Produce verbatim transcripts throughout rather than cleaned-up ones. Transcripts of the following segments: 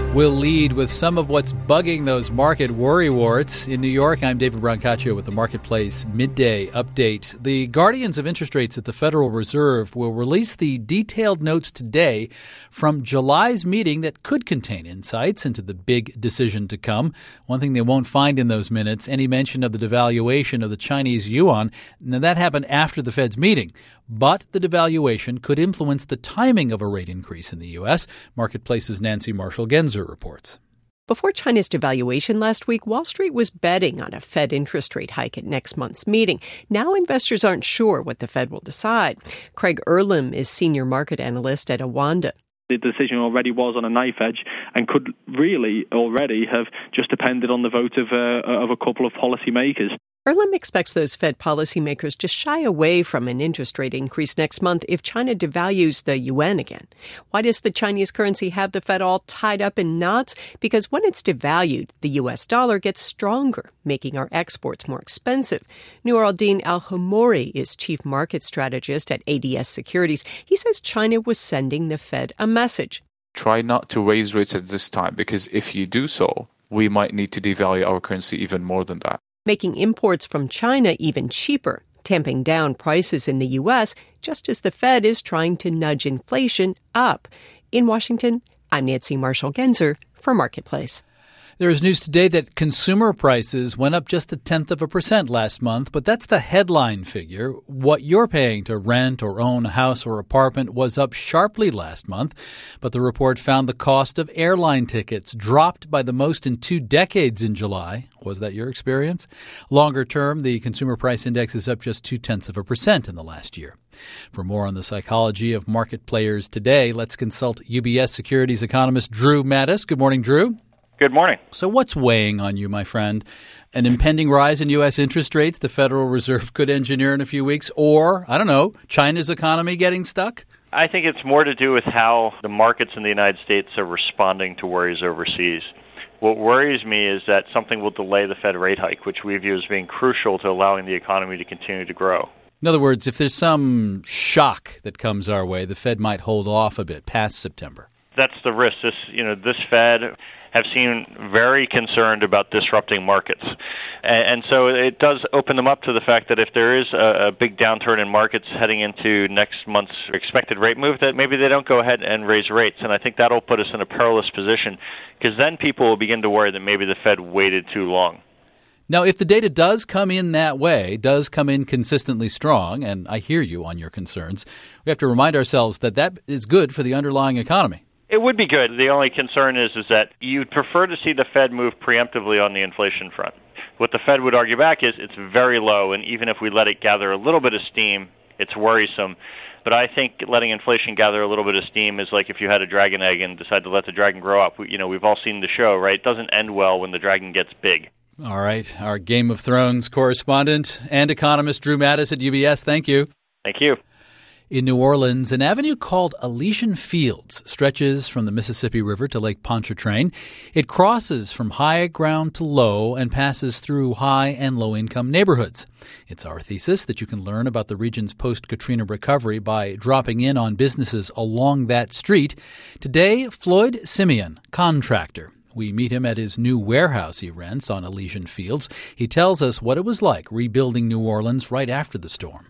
We'll lead with some of what's bugging those market worrywarts. In New York, I'm David Brancaccio with the Marketplace Midday Update. The guardians of interest rates at the Federal Reserve will release the detailed notes today from July's meeting that could contain insights into the big decision to come. One thing they won't find in those minutes, any mention of the devaluation of the Chinese yuan. Now, that happened after the Fed's meeting. But the devaluation could influence the timing of a rate increase in the U S. Marketplace's Nancy Marshall-Genzer reports. Before China's devaluation last week, Wall Street was betting on a Fed interest rate hike at next month's meeting. Now investors aren't sure what the Fed will decide. Craig Erlam is senior market analyst at Awanda. The decision already was on a knife edge and could really already have just depended on the vote of, uh, of a couple of policymakers. Erlam expects those Fed policymakers to shy away from an interest rate increase next month if China devalues the yuan again. Why does the Chinese currency have the Fed all tied up in knots? Because when it's devalued, the U S dollar gets stronger, making our exports more expensive. Noor al-Din al-Homouri is chief market strategist at A D S Securities. He says China was sending the Fed a message. Try not to raise rates at this time, because if you do so, we might need to devalue our currency even more than that, making imports from China even cheaper, tamping down prices in the U S, just as the Fed is trying to nudge inflation up. In Washington, I'm Nancy Marshall-Genzer for Marketplace. There is news today that consumer prices went up just a tenth of a percent last month, but that's the headline figure. What you're paying to rent or own a house or apartment was up sharply last month, but the report found the cost of airline tickets dropped by the most in two decades in July. Was that your experience? Longer term, the consumer price index is up just two-tenths of a percent in the last year. For more on the psychology of market players today, let's consult U B S Securities economist Drew Mattis. Good morning, Drew. Good morning. So what's weighing on you, my friend? An impending rise in U S interest rates the Federal Reserve could engineer in a few weeks? Or, I don't know, China's economy getting stuck? I think it's more to do with how the markets in the United States are responding to worries overseas. What worries me is that something will delay the Fed rate hike, which we view as being crucial to allowing the economy to continue to grow. In other words, if there's some shock that comes our way, the Fed might hold off a bit past September. That's the risk. This, you know, this Fed have seemed very concerned about disrupting markets. And, and so it does open them up to the fact that if there is a, a big downturn in markets heading into next month's expected rate move, that maybe they don't go ahead and raise rates. And I think that'll put us in a perilous position, because then people will begin to worry that maybe the Fed waited too long. Now, if the data does come in that way, does come in consistently strong, and I hear you on your concerns, we have to remind ourselves that that is good for the underlying economy. It would be good. The only concern is, is that you'd prefer to see the Fed move preemptively on the inflation front. What the Fed would argue back is it's very low, and even if we let it gather a little bit of steam, it's worrisome. But I think letting inflation gather a little bit of steam is like if you had a dragon egg and decide to let the dragon grow up. We, you know, we've all seen the show, right? It doesn't end well when the dragon gets big. All right. Our Game of Thrones correspondent and economist Drew Mattis at U B S. Thank you. Thank you. In New Orleans, an avenue called Elysian Fields stretches from the Mississippi River to Lake Pontchartrain. It crosses from high ground to low and passes through high and low-income neighborhoods. It's our thesis that you can learn about the region's post-Katrina recovery by dropping in on businesses along that street. Today, Floyd Simeon, contractor. We meet him at his new warehouse he rents on Elysian Fields. He tells us what it was like rebuilding New Orleans right after the storm.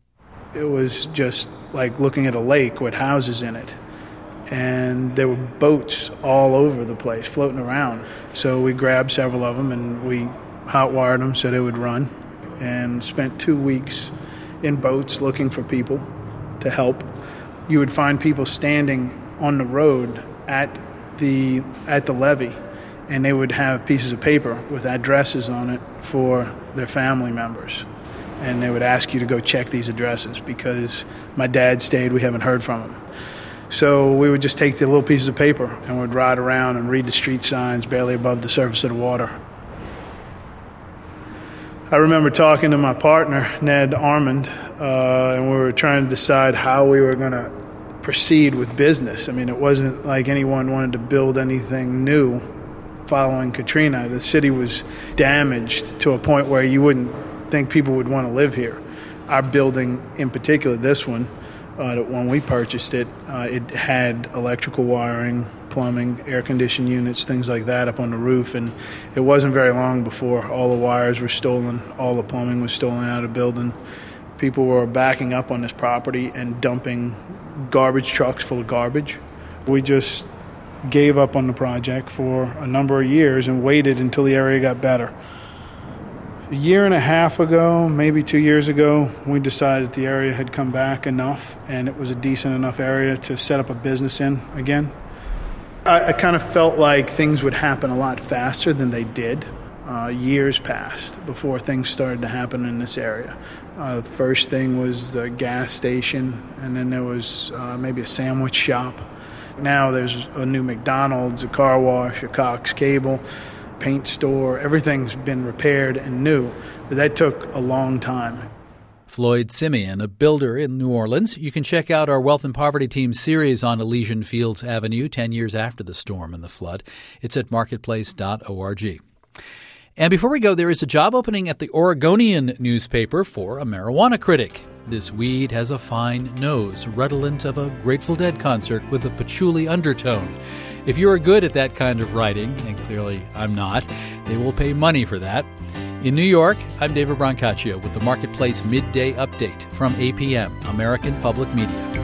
It was just like looking at a lake with houses in it. And there were boats all over the place floating around. So we grabbed several of them and we hot-wired them so they would run, and spent two weeks in boats looking for people to help. You would find people standing on the road at the at the levee, and they would have pieces of paper with addresses on it for their family members. And they would ask you to go check these addresses because my dad stayed, we haven't heard from him. So we would just take the little pieces of paper and would ride around and read the street signs barely above the surface of the water. I remember talking to my partner, Ned Armand, uh, and we were trying to decide how we were going to proceed with business. I mean, it wasn't like anyone wanted to build anything new following Katrina. The city was damaged to a point where you wouldn't think people would want to live here. Our building in particular, this one, Uh, when we purchased it, uh, it had electrical wiring, plumbing, air conditioning units, things like that up on the roof. And it wasn't very long before all the wires were stolen, all the plumbing was stolen out of the building. People were backing up on this property and dumping garbage trucks full of garbage. We just gave up on the project for a number of years and waited until the area got better. A year and a half ago, maybe two years ago, we decided the area had come back enough and it was a decent enough area to set up a business in again. I, I kind of felt like things would happen a lot faster than they did. Uh, years passed before things started to happen in this area. Uh, the first thing was the gas station, and then there was uh, maybe a sandwich shop. Now there's a new McDonald's, a car wash, a Cox Cable, paint store. Everything's been repaired and new, but that took a long time. Floyd Simeon, a builder in New Orleans. You can check out our Wealth and Poverty Team series on Elysian Fields Avenue ten years after the storm and the flood. It's at marketplace dot org. And before we go, there is a job opening at the Oregonian newspaper for a marijuana critic. This weed has a fine nose, redolent of a Grateful Dead concert with a patchouli undertone. If you are good at that kind of writing, and clearly I'm not, they will pay money for that. In New York, I'm David Brancaccio with the Marketplace Midday Update from A P M, American Public Media.